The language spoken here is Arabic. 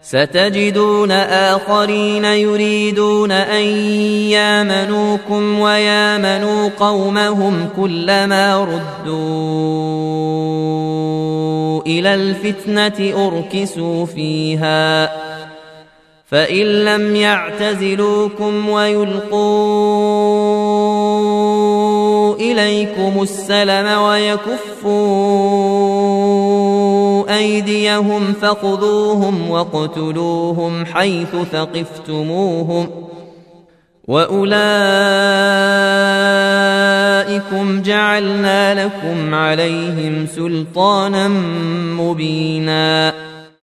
ستجدون آخرين يريدون أن يامنوكم ويامنوا قومهم كلما ردوا إلى الفتنة أركسوا فيها فإن لم يعتزلوكم ويلقوا إليكم السلم ويكفوا أيديهم فخذوهم واقتلوهم حيث ثقفتموهم وأولئكم جعلنا لكم عليهم سلطانا مبينا